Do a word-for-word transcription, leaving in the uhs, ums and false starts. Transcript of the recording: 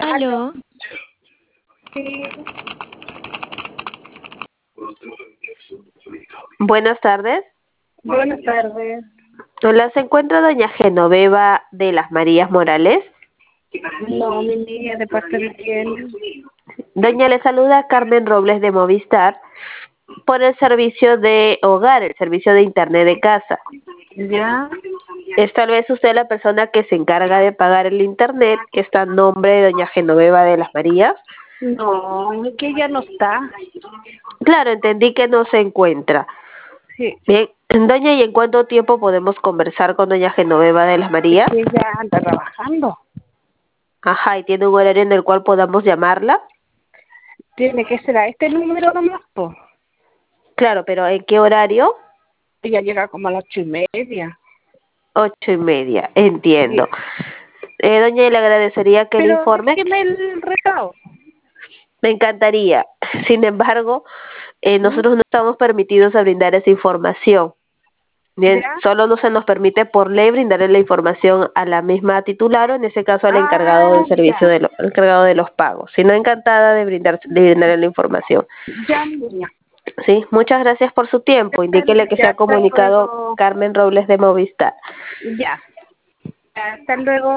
Aló. Aló. Sí, Buenas tardes. buenas tardes. Hola, ¿se encuentra doña Genoveva de las Marías Morales? No, mi niña, ¿de parte de quién? Doña, le saluda Carmen Robles de Movistar por el servicio de hogar, el servicio de internet de casa. ¿Ya? Es tal vez usted la persona que se encarga de pagar el internet, que está a nombre de doña Genoveva de las Marías. No, es que ella no está. Claro, entendí que no se encuentra. Sí, Bien, doña, ¿y en cuánto tiempo podemos conversar con doña Genoveva de las es Marías? que ella anda trabajando. Ajá, ¿y tiene un horario en el cual podamos llamarla? Tiene que ser a este número nomás, po. Claro, pero ¿en qué horario? Ella llega como a las ocho y media. Ocho y media, Sí. entiendo. Eh, doña, y le agradecería que le Pero informe. déjeme el recado. Me encantaría. Sin embargo, eh, ¿Mm? nosotros no estamos permitidos a brindar esa información. Bien, ¿Ya? solo no se nos permite por ley brindarle la información a la misma titular o en ese caso al encargado Ah, del servicio ya. de lo- al encargado de los pagos. Si no, encantada de brindar de brindarle la información. Ya, mi niña. Sí, muchas gracias por su tiempo. Indíquele que se Ya, ha hasta comunicado luego. Carmen Robles de Movistar. Ya. Hasta luego.